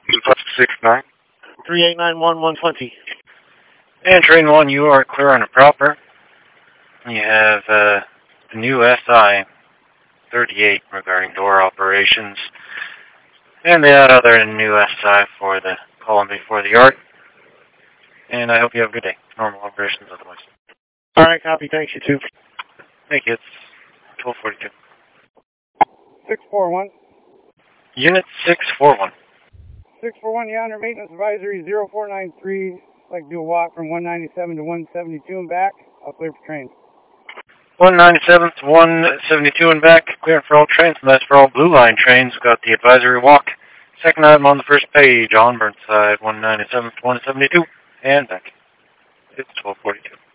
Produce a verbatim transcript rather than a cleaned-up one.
six nine. three eight nine one one twenty. And train one, you are clear on a proper. You have uh, the new S I thirty-eight regarding door operations. And the other new S I for the column before the yard. And I hope you have a good day. Normal operations otherwise. All right, copy. Thanks, you too. Thank you. It's twelve forty-two. six four one. Unit six four one. six four one, you're under maintenance advisory zero four nine three. I'd like to do a walk from one ninety-seven to one seventy-two and back. I'll clear for trains. one ninety-seven to one seventy-two and back. Clear for all trains, and that's for all Blue Line trains. Got the advisory walk. Second item on the first page on Burnside, one ninety-seven to one seventy-two and back. It's twelve forty-two.